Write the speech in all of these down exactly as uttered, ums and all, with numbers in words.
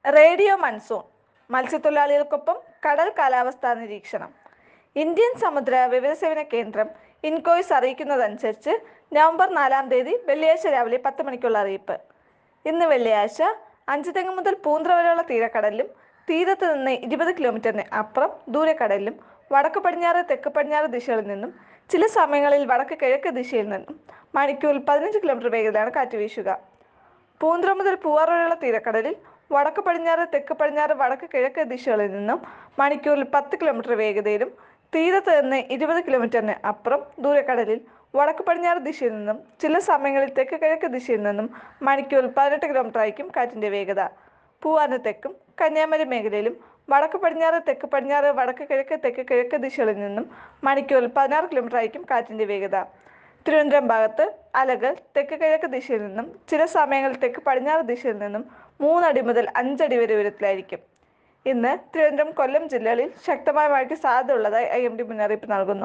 Radio monsoon മത്സ്യത്തൊഴിലാളികൾക്കൊപ്പം കടൽ കാലാവസ്ഥാ നിരീക്ഷണം. ഇന്ത്യൻ സമുദ്ര വിവരസേവന കേന്ദ്രം ഇൻകോയ്സ് അറിയിക്കുന്നതനുസരിച്ച് നവംബർ നാലാം തീയതി വെള്ളിയാഴ്ച രാവിലെ പത്ത് മണിക്കുള്ള അറിയിപ്പ്. ഇന്ന് വെള്ളിയാഴ്ച അഞ്ചുതെങ്ങ് മുതൽ പൂന്ത്ര വരെയുള്ള തീരക്കടലിലും തീരത്ത് നിന്ന് ഇരുപത് കിലോമീറ്ററിന് അപ്പുറം ദൂരക്കടലിലും വടക്ക് പടിഞ്ഞാറ് തെക്ക് പടിഞ്ഞാറ് ദിശകളിൽ നിന്നും ചില സമയങ്ങളിൽ വടക്ക് കിഴക്ക് ദിശയിൽ നിന്നും മണിക്കൂറിൽ പതിനഞ്ച് കിലോമീറ്റർ വേഗതയിലാണ് കാറ്റ് വീശുക. പൂന്ത്ര മുതൽ പൂവാർ വരെയുള്ള തീരക്കടലിൽ വടക്ക് പടിഞ്ഞാറ് തെക്ക് പടിഞ്ഞാറ് വടക്ക് കിഴക്ക് ദിശകളിൽ നിന്നും മണിക്കൂറിൽ പത്ത് കിലോമീറ്റർ വേഗതയിലും തീരത്ത് നിന്ന് ഇരുപത് കിലോമീറ്ററിന് അപ്പുറം ദൂരക്കടലിൽ വടക്ക് പടിഞ്ഞാറ് ദിശയിൽ നിന്നും ചില സമയങ്ങളിൽ തെക്ക് കിഴക്ക് ദിശയിൽ നിന്നും മണിക്കൂറിൽ പതിനെട്ട് കിലോമീറ്റർ ആയിരിക്കും കാറ്റിൻ്റെ വേഗത. പൂവാറിന് തെക്കും കന്യാകുമാരി മേഖലയിലും വടക്ക് പടിഞ്ഞാറ് തെക്ക് പടിഞ്ഞാറ് വടക്ക് കിഴക്ക് തെക്ക് കിഴക്ക് ദിശകളിൽ നിന്നും മണിക്കൂറിൽ പതിനാറ് കിലോമീറ്റർ ആയിരിക്കും കാറ്റിൻ്റെ വേഗത. തിരുവനന്തപുരം ഭാഗത്ത് അലകൾ തെക്ക് കിഴക്ക് ദിശയിൽ നിന്നും ചില സമയങ്ങളിൽ തെക്ക് പടിഞ്ഞാറ് ദിശയിൽ നിന്നും മൂന്നടി മുതൽ അഞ്ചടി വരെ ഉയരത്തിലായിരിക്കും. ഇന്ന് തിരുവനന്തപുരം കൊല്ലം ജില്ലകളിൽ ശക്തമായ മഴയ്ക്ക് സാധ്യത ഉള്ളതായി ഐ എം ഡി മുന്നറിയിപ്പ് നൽകുന്നു.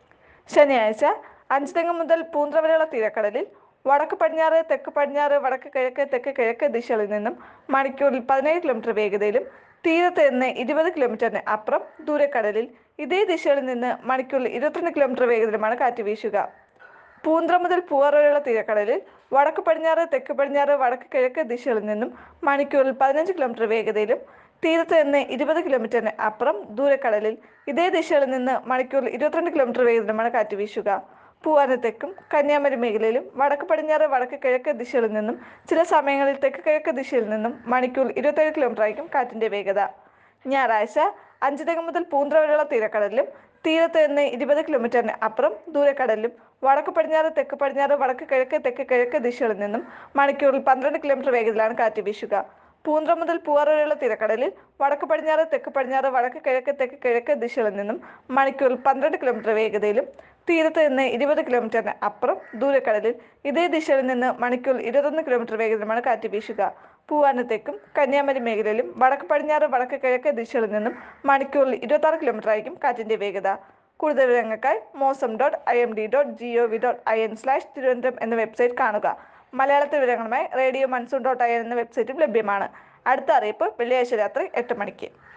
ശനിയാഴ്ച അഞ്ചുതെങ്ങ് മുതൽ പൂന്ത്ര വരെയുള്ള തീരക്കടലിൽ വടക്ക് പടിഞ്ഞാറ് തെക്ക് പടിഞ്ഞാറ് വടക്ക് കിഴക്ക് തെക്ക് കിഴക്ക് ദിശകളിൽ നിന്നും മണിക്കൂറിൽ പതിനേഴ് കിലോമീറ്റർ വേഗതയിലും തീരത്ത് നിന്ന് ഇരുപത് കിലോമീറ്ററിന് അപ്പുറം ദൂരക്കടലിൽ ഇതേ ദിശകളിൽ നിന്ന് മണിക്കൂറിൽ ഇരുപത്തിരണ്ട് കിലോമീറ്റർ വേഗതയിലുമാണ് കാറ്റ് വീശുക. പൂന്ത്ര മുതൽ പൂവാർ വരെയുള്ള തീരക്കടലിൽ വടക്ക് പടിഞ്ഞാറ് തെക്ക് പടിഞ്ഞാറ് വടക്ക് കിഴക്ക് ദിശകളിൽ നിന്നും മണിക്കൂറിൽ പതിനഞ്ച് കിലോമീറ്റർ വേഗതയിലും തീരത്ത് നിന്ന് ഇരുപത് കിലോമീറ്ററിന് അപ്പുറം ദൂരക്കടലിൽ ഇതേ ദിശകളിൽ നിന്ന് മണിക്കൂറിൽ ഇരുപത്തിരണ്ട് കിലോമീറ്റർ വേഗതയിലുമാണ് കാറ്റ് വീശുക. പൂവാറിന് തെക്കും കന്യാകുമാരി മേഖലയിലും വടക്ക് പടിഞ്ഞാറ് വടക്ക് കിഴക്ക് ദിശകളിൽ നിന്നും ചില സമയങ്ങളിൽ തെക്ക് കിഴക്ക് ദിശയിൽ നിന്നും മണിക്കൂറിൽ ഇരുപത്തേഴ് കിലോമീറ്റർ ആയിരിക്കും കാറ്റിൻ്റെ വേഗത. ഞായറാഴ്ച അഞ്ചുതെങ്ങ് മുതൽ പൂന്ത്ര വരെയുള്ള തീരക്കടലിലും തീരത്ത് നിന്ന് ഇരുപത് കിലോമീറ്ററിന് അപ്പുറം ദൂരക്കടലിലും വടക്ക് പടിഞ്ഞാറ് തെക്ക് പടിഞ്ഞാറ് വടക്ക് കിഴക്ക് തെക്ക് കിഴക്ക് ദിശകളിൽ നിന്നും മണിക്കൂറിൽ പന്ത്രണ്ട് കിലോമീറ്റർ വേഗതയിലാണ് കാറ്റ് വീശുക. പൂന്ത്ര മുതൽ പൂവാർ വരെയുള്ള തീരക്കടലിൽ വടക്ക് പടിഞ്ഞാറ് തെക്ക് പടിഞ്ഞാറ് വടക്ക് കിഴക്ക് തെക്ക് കിഴക്ക് ദിശകളിൽ നിന്നും മണിക്കൂറിൽ പന്ത്രണ്ട് കിലോമീറ്റർ വേഗതയിലും തീരത്ത് നിന്ന് ഇരുപത് കിലോമീറ്ററിന് അപ്പുറം ദൂരക്കടലിൽ ഇതേ ദിശയിൽ നിന്ന് മണിക്കൂറിൽ ഇരുപത്തൊന്ന് കിലോമീറ്റർ വേഗതയിലുമാണ് കാറ്റ് വീശുക. പൂവാറിന് തെക്കും കന്യാകുമാരി മേഖലയിലും വടക്ക് പടിഞ്ഞാറ് വടക്ക് കിഴക്ക് ദിശകളിൽ നിന്നും മണിക്കൂറിൽ ഇരുപത്തി ആറ് കിലോമീറ്റർ ആയിരിക്കും കാറ്റിൻ്റെ വേഗത. കൂടുതൽ വിവരങ്ങൾക്കായി Mausam dot I M D dot G O V dot I N slash Thiruvananthapuram എന്ന വെബ്സൈറ്റ് കാണുക. മലയാളത്തിൽ വിവരങ്ങളുമായി radio monsoon dot I N എന്ന വെബ്സൈറ്റും ലഭ്യമാണ്. അടുത്ത അറിയിപ്പ് വെള്ളിയാഴ്ച രാത്രി എട്ട് മണിക്ക്.